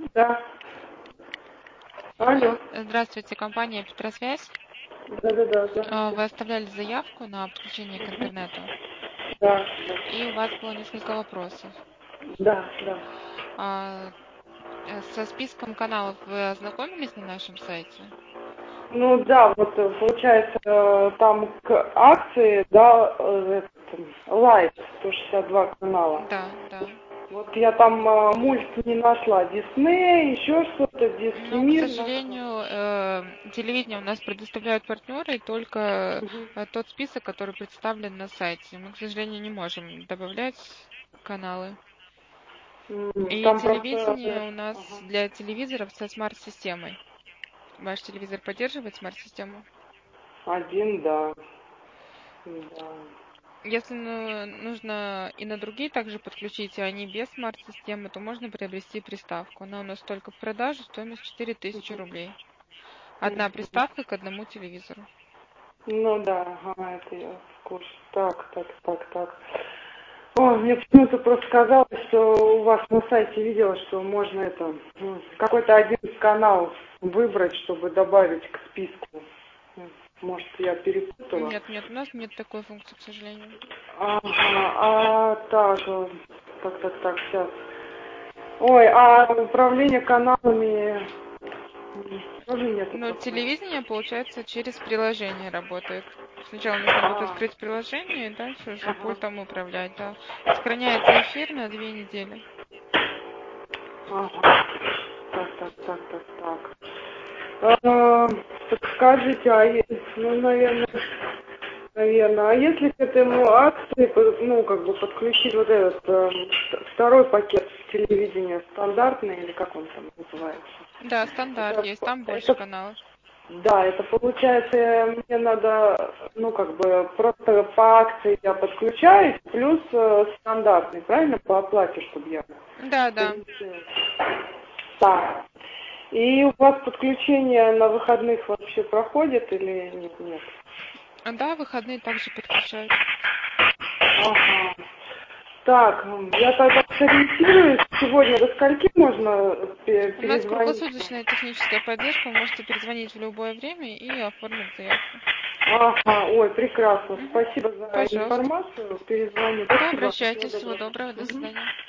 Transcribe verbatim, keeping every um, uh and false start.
Да. Алло. Здравствуйте, компания Петросвязь. Да-да-да, А, Вы здравствуйте. оставляли заявку на подключение к интернету, Да, и у вас было несколько вопросов. да, да. А, э, Со списком каналов вы ознакомились на нашем сайте? Ну да, вот э, получается, э, там к акции, да, э, этот, Лайт, сто шестьдесят два канала. Да, да. Вот я там э, мульт не нашла, Дисней, еще что-то, Детский Но, к мир нашла. сожалению, э, телевидение у нас предоставляют партнеры, и только Мгм. э, тот список, который представлен на сайте. Мы, к сожалению, не можем добавлять каналы. М, И Там просто телевидение э, у нас ага. для телевизоров со смарт-системой. Ваш телевизор поддерживает смарт-систему? Один, да. Да. Если ну, нужно и на другие также подключить, и они без смарт-системы, то можно приобрести приставку. Она у нас только в продаже, стоимость четыре тысячи рублей. Одна приставка к одному телевизору. Ну да, ага, это я в курсе. Так, так, так, так. О, мне почему-то просто казалось, что у вас на сайте видела, что можно это м, какой-то один канал выбрать, чтобы добавить к списку. М, Может, я перепутала. Нет, нет, у нас нет такой функции, к сожалению. Ага, а так, э, так, так, так, сейчас. Ой, а управление каналами м, тоже нету Но такого. телевидение, получается, через приложение работает. Сначала нужно будет А, открыть приложение, и дальше уже ага, пультом управлять, да. Сохраняется эфир на две недели. ага. Так, так, так, так, так. А, так скажите, а е- ну, наверное, наверное, а если к этому акции, по- ну, как бы подключить вот этот эм, т- второй пакет телевидения, стандартный, или как он там называется? Да, стандарт Это, есть, п- там больше это, каналов. да, это получается, э, мне надо, ну, как бы, просто по акции я подключаюсь, плюс э, стандартный, правильно, по оплате, чтобы я Да, да. сориентировалась. Так. И у вас подключение на выходных вообще проходит или нет? Нет. Да, выходные также подключают. Ага. Так, м, я тогда сориентируюсь. Сегодня до скольки можно пе- У нас перезвонить? круглосуточная техническая поддержка, вы можете перезвонить в любое время и оформить заявку. Ага, ой, прекрасно. Мгм. Спасибо за Пожалуйста. информацию. Перезвоню. Да, Спасибо. Всего обращайтесь. Всего доброго. доброго. До Мгм. свидания.